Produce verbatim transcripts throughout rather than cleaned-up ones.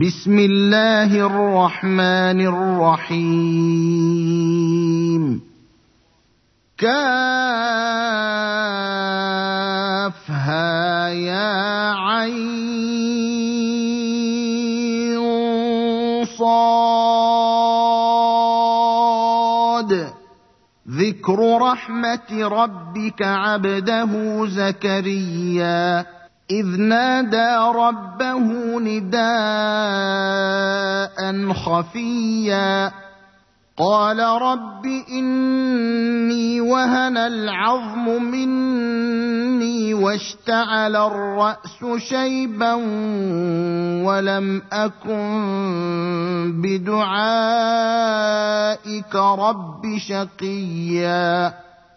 بسم الله الرحمن الرحيم كافها يا عين صاد ذكر رحمة ربك عبده زكريا إذ نادى ربه نداء خفيا قال رب إني وهن العظم مني واشتعل الرأس شيبا ولم أكن بدعائك رب شقيا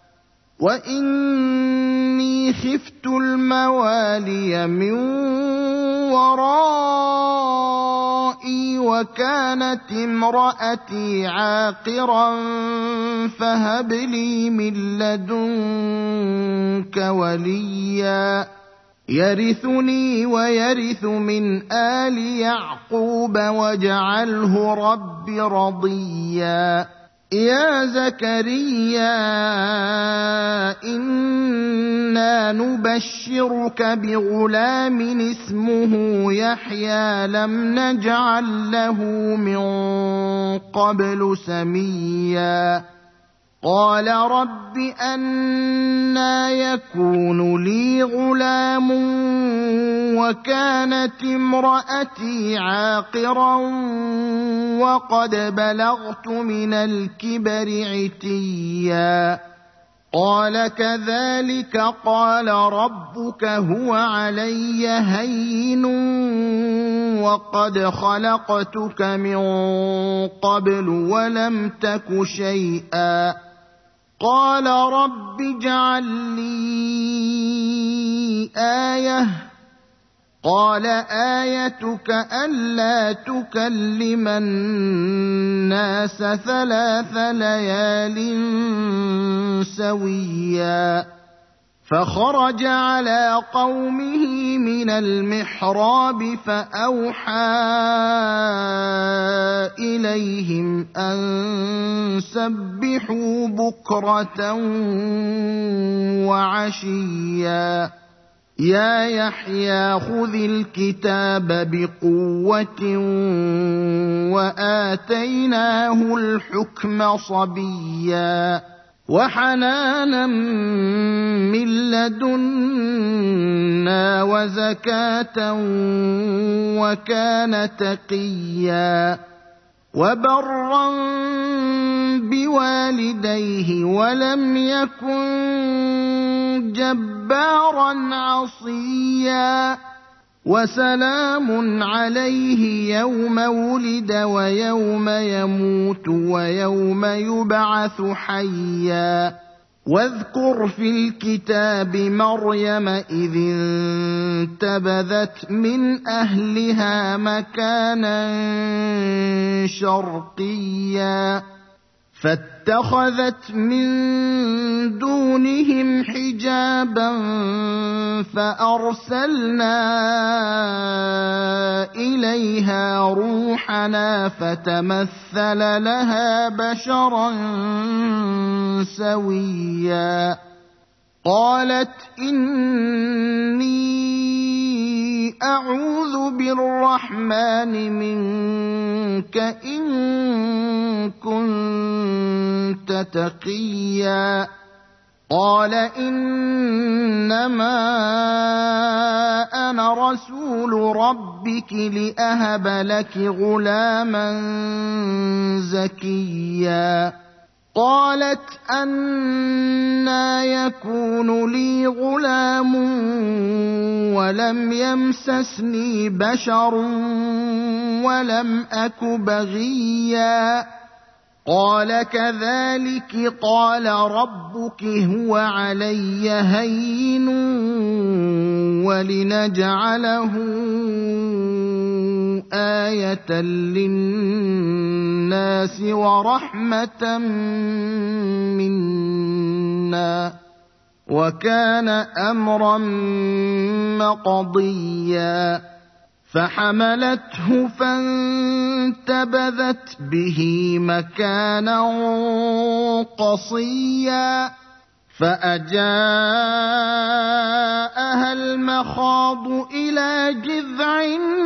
وإني خفت الموالي من ورائي وكانت امرأتي عاقرا فهب لي من لدنك وليا يرثني ويرث من آل يعقوب واجعله رب رضيا يا زكريا إنا نبشرك بغلام اسمه يحيى لم نجعل له من قبل سميا قال رب أنى يكون لي غلام وكانت امرأتي عاقرا وقد بلغت من الكبر عتيا قال كذلك قال ربك هو علي هين وقد خلقتك من قبل ولم تك شيئا قال رب اجعل لي آية قال آيتك ألا تكلم الناس ثلاث ليال سويا فخرج على قومه من المحراب فأوحى إليهم أن سبحوا بكرة وعشيا يا يحيى خذ الكتاب بقوة وآتيناه الحكم صبيا وحنانا من لدنا وزكاة وكان تقيا وبرا بوالديه ولم يكن جبارا عصيا وسلام عليه يوم ولد ويوم يموت ويوم يبعث حيا واذكر في الكتاب مريم إذ انتبذت من أهلها مكانا شرقيا فاتخذت من دونهم حجابا فأرسلنا إليها روحنا فتمثل لها بشرا سويا قالت إني أعوذ بالرحمن منك إن كنت تقيا قال إنما أنا رسول ربك لأهب لك غلاما زكيا قالت أنى يكون لي غلام ولم يمسسني بشر ولم أك بغيا قال كذلك قال ربك هو علي هين ولنجعله آية للناس ورحمة منا وكان أمرا مقضيا فحملته فانتبذت به مكانا قصيا فأجاءها المخاض إلى جذع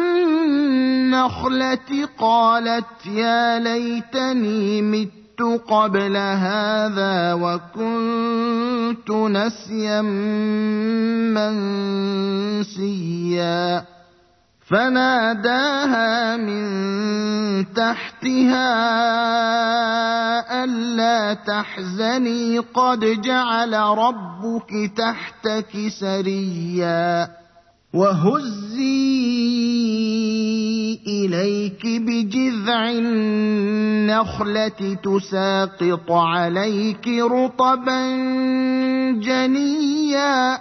النخلة قالت يا ليتني مت قبل هذا وكنت نسيا منسيا فناداها من تحتها ألا تحزني قد جعل ربك تحتك سريا وهزي إليك بجذع النخلة تساقط عليك رطبا جنيا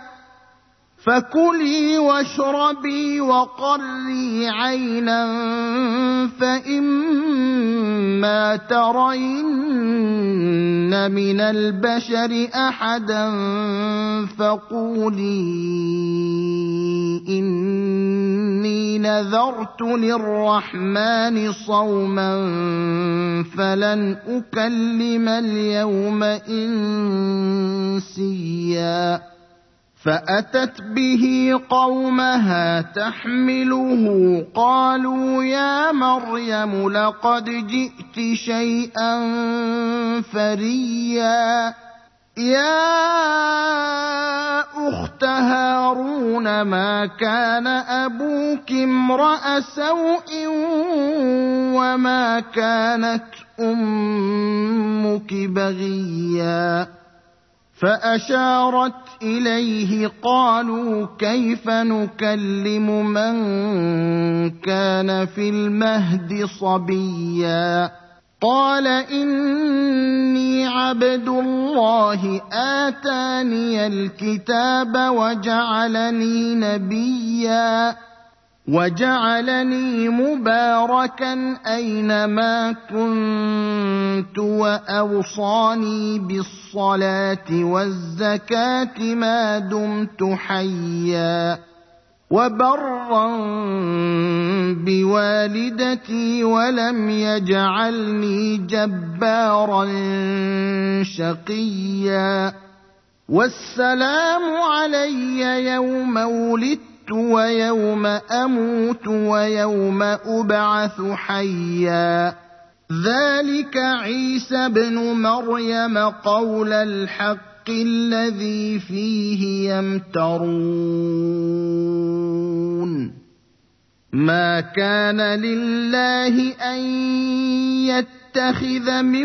فكلي واشربي وقري عينا فإما ترين من البشر أحدا فقولي إني نذرت للرحمن صوما فلن أكلم اليوم إنسيا فأتت به قومها تحمله قالوا يا مريم لقد جئت شيئا فريا يا أخت هارون ما كان أبوك امرأ سوء وما كانت أمك بغيا فأشارت إليه قالوا كيف نكلم من كان في المهد صبيا قال إني عبد الله آتاني الكتاب وجعلني نبيا وجعلني مباركا أينما كنت وأوصاني بالصلاة والزكاة ما دمت حيا وبرا بوالدتي ولم يجعلني جبارا شقيا والسلام علي يوم ولدت ويوم أموت ويوم أبعث حيا ذلك عيسى بن مريم قول الحق الذي فيه يمترون ما كان لله أن يتخذ من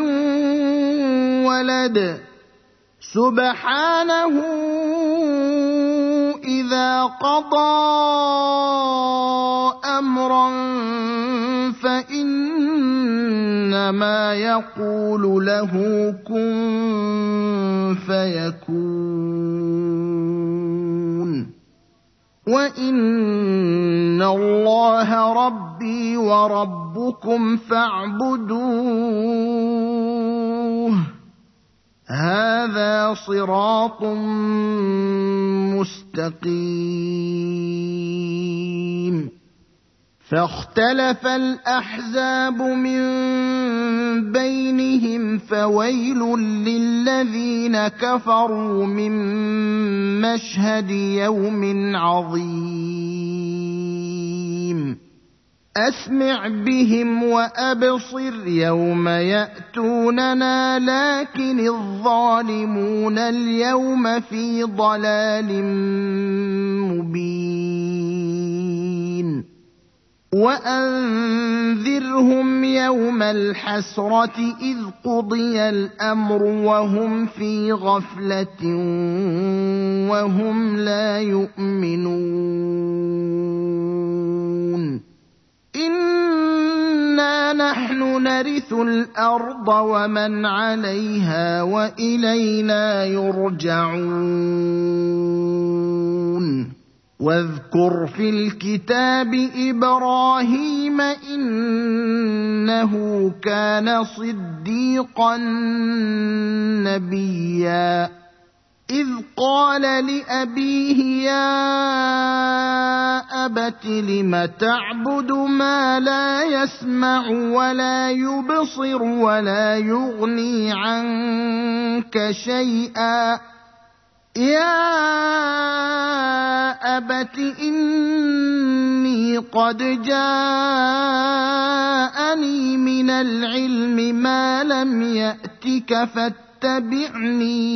ولد سبحانه إذا قضى أمرا فإنما يقول له كن فيكون وإن الله ربي وربكم فاعبدوه هذا صراط مستقيم فاختلف الأحزاب من بينهم فويل للذين كفروا من مشهد يوم عظيم أسمع بهم وأبصر يوم يأتوننا لكن الظالمون اليوم في ضلال مبين وأنذرهم يوم الحسرة إذ قضي الأمر وهم في غفلة وهم لا يؤمنون إنا نحن نرث الأرض ومن عليها وإلينا يرجعون واذكر في الكتاب إبراهيم إنه كان صديقا نبيا إذ قال لأبيه يا أبت لم تعبد ما لا يسمع ولا يبصر ولا يغني عنك شيئا يا أبت إني قد جاءني من العلم ما لم يأتك فاتبعني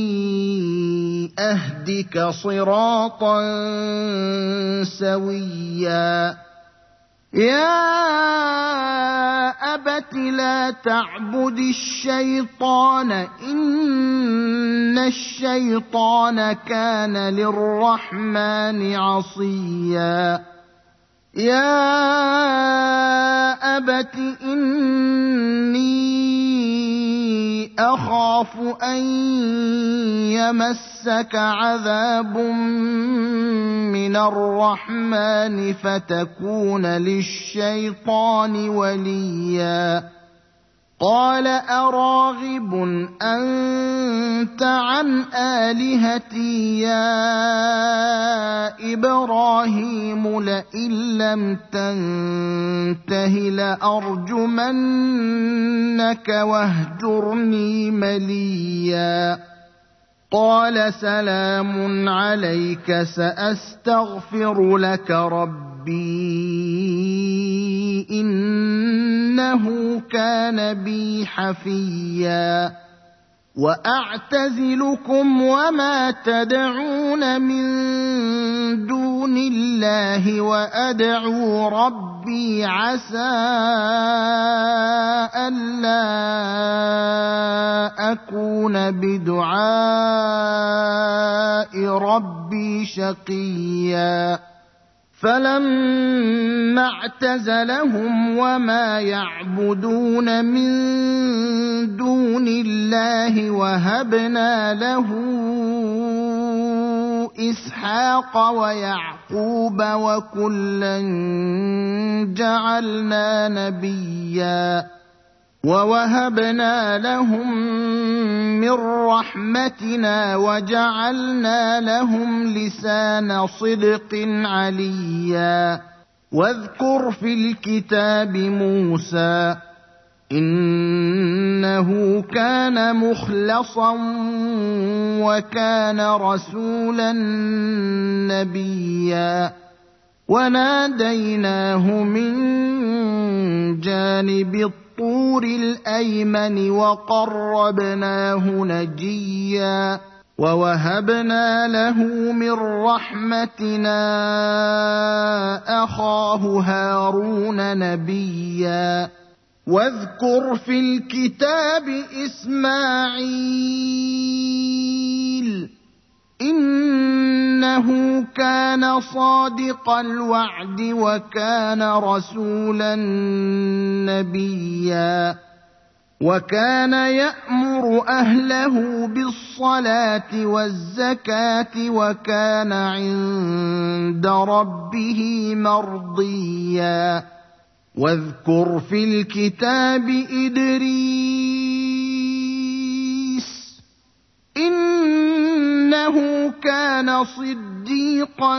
أهدك صراطا سويا يا أبت لا تعبد الشيطان إن الشيطان كان للرحمن عصيا يا أبت إني أخاف أن يمسك عذاب من الرحمن فتكون للشيطان وليا قال أراغب أنت عن آلهتي يا إبراهيم لئن لم تنته لأرجمنك واهجرني مليا قال سلام عليك سأستغفر لك ربي إنه كان بي حفيا وأعتزلكم وما تدعون من دون الله وأدعو ربي عسى ألا أكون بدعاء ربي شقيا فلما اعتزلهم وما يعبدون من دون الله وهبنا له إسحاق ويعقوب وكلا جعلنا نبيا ووهبنا لهم من رحمتنا وجعلنا لهم لسان صدق عليا واذكر في الكتاب موسى إنه كان مخلصا وكان رسولا نبيا وناديناه من جانب الطور الأيمن وقربناه نجيا ووهبنا له من رحمتنا أخاه هارون نبيا واذكر في الكتاب إسماعيل إنه كان صادق الوعد وكان رسولا نبيا وكان يأمر أهله بالصلاة والزكاة وكان عند ربه مرضيا واذكر في الكتاب إدريس إنه كان صديقا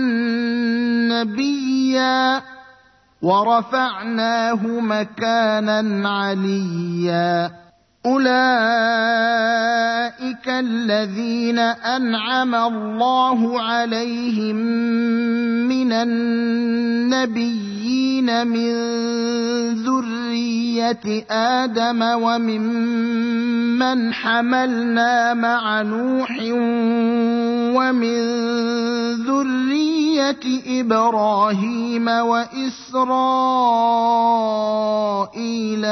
نبيا ورفعناه مكانا عليا أولئك الذين أنعم الله عليهم من النبيين من ذرية آدم وممن حملنا مع نوح ومن ذرية إبراهيم وإسرائيل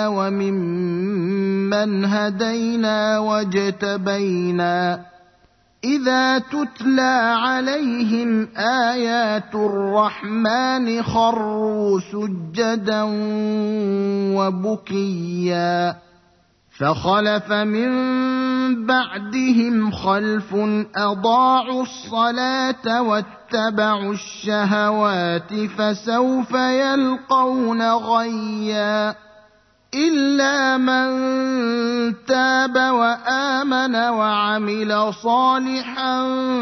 وممن هدينا واجتبينا إذا تتلى عليهم آيات الرحمن خروا سجدا وبكيا فخلف من بعدهم خلف أضاعوا الصلاة واتبعوا الشهوات فسوف يلقون غيا إلا من تاب وآمن وعمل صالحا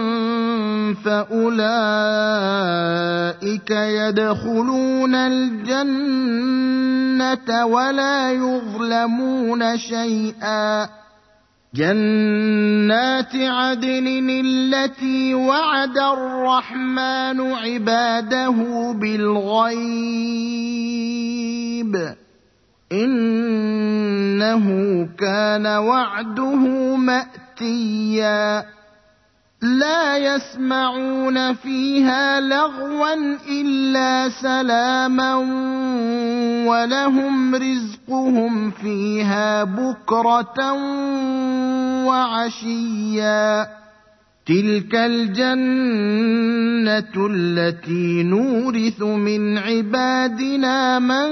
فأولئك يدخلون الجنة ولا يظلمون شيئا جنات عدن التي وعد الرحمن عباده بالغيب إنه كان وعده مأتيا لا يسمعون فيها لغوا إلا سلاما ولهم رزقهم فيها بكرة وعشيا تلك الجنة التي نورث من عبادنا من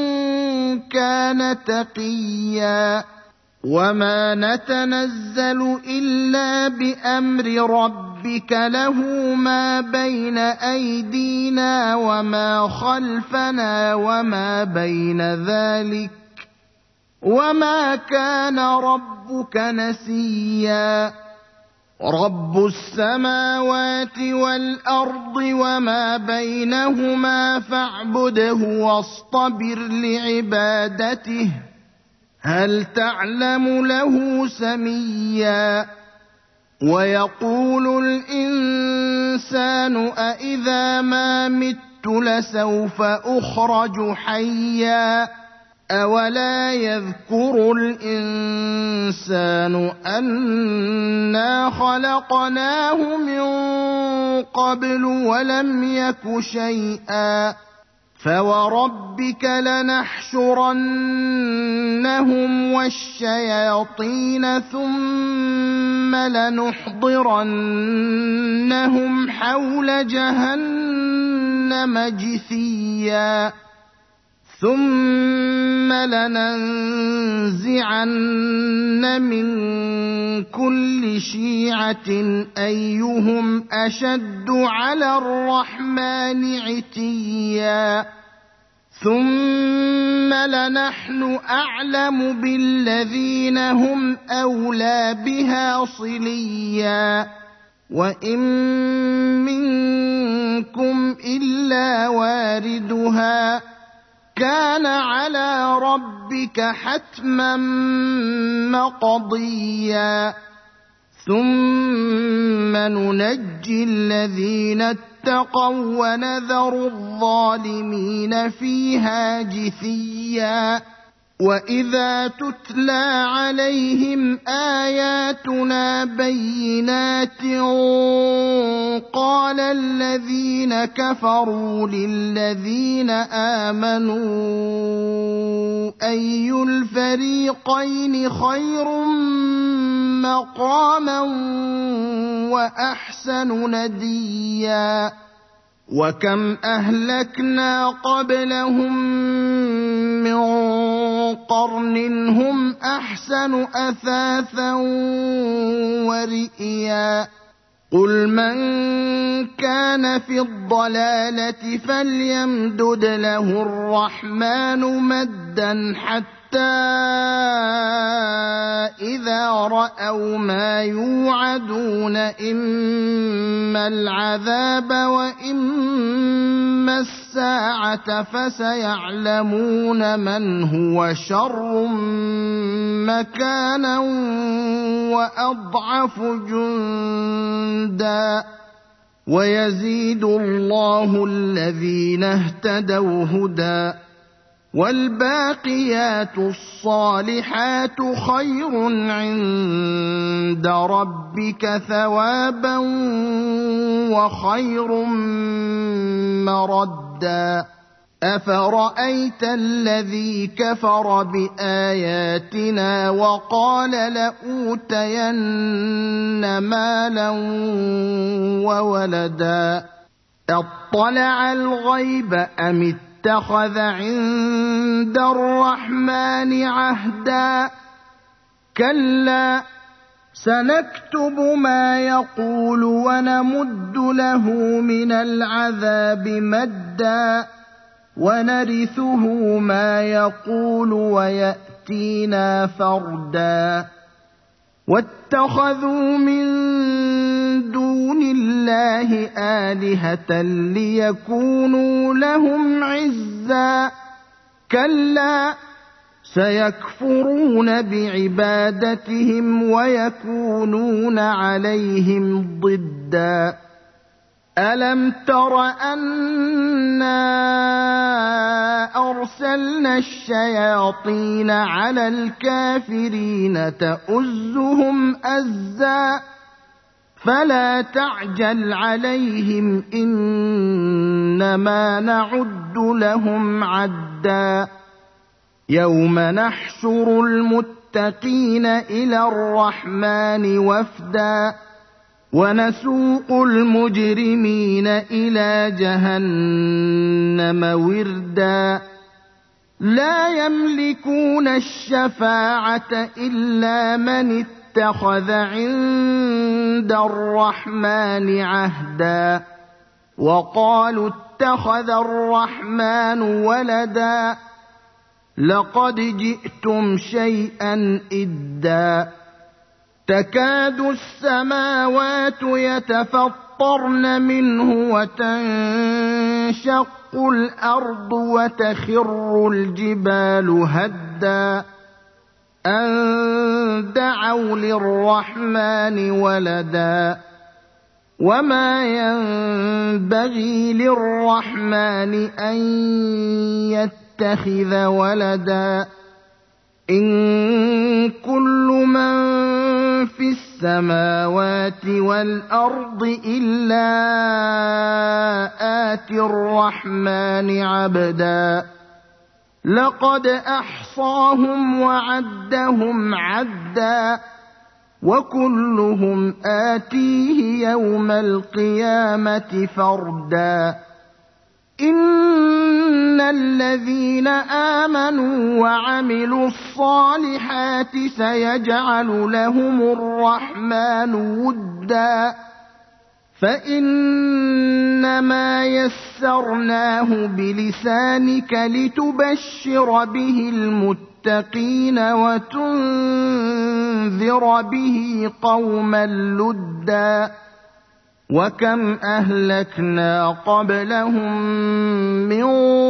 كان تقيا وما نتنزل إلا بأمر ربك له ما بين أيدينا وما خلفنا وما بين ذلك وما كان ربك نسيا رب السماوات والأرض وما بينهما فاعبده واصطبر لعبادته هل تعلم له سميا ويقول الإنسان أإذا ما مت لسوف أخرج حيا أولا يذكر الإنسان أنا خلقناه من قبل ولم يك شيئا فوربك لنحشرنهم والشياطين ثم لنحضرنهم حول جهنم جثيا ثم لننزعن من كل شيعة أيهم أشد على الرحمن عتيا ثم لنحن أعلم بالذين هم أولى بها صليا وإن منكم إلا واردها كان على ربك حتما مقضيا ثم ننجي الذين اتقوا ونذر الظالمين فيها جثيا وإذا تتلى عليهم آياتنا بينات قال الذين كفروا للذين آمنوا أي الفريقين خير مقاما وأحسن نديا وكم أهلكنا قبلهم من قرن هم أحسن أثاثا ورئيا قل من كان في الضلالة فليمدد له الرحمن مدا حتى إذا رأوا ما يوعدون إما العذاب وإما الساعة فسيعلمون من هو شر مكانا وأضعف جندا ويزيد الله الذين اهتدوا هدى والباقيات الصالحات خير عند ربك ثوابا وخير مردا أفرأيت الذي كفر بآياتنا وقال لأوتين مالا وولدا أطلع الغيب أم اتخذ عند الرحمن عهدا كلا سنكتب ما يقول ونمد له من العذاب مدا ونرثه ما يقول ويأتينا فردا واتخذوا من دون الله آلهة ليكونوا لهم عزا كلا سيكفرون بعبادتهم ويكونون عليهم ضدا ألم تر أنا أرسلنا الشياطين على الكافرين تؤزهم أزا فلا تعجل عليهم إنما نعد لهم عدا يوم نحشر المتقين إلى الرحمن وفدا ونسوق المجرمين إلى جهنم وردا لا يملكون الشفاعة إلا من اتخذ عند الرحمن عهدا وقالوا اتخذ الرحمن ولدا لقد جئتم شيئا إدا تكاد السماوات يتفطرن منه وتنشق الأرض وتخر الجبال هدا أن دعوا للرحمن ولدا وما ينبغي للرحمن أن يتخذ ولدا إن كل من في السماوات والأرض إلا آتي الرحمن عبدا لقد أحصاهم وعدهم عدا وكلهم آتيه يوم القيامة فردا إن الذين آمنوا وعملوا الصالحات سيجعل لهم الرحمن ودا فإنما يسرناه بلسانك لتبشر به المتقين وتنذر به قوما لدا وكم أهلكنا قبلهم من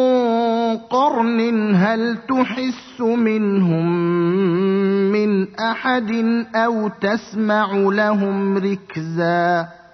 قرن هل تحس منهم من أحد أو تسمع لهم ركزا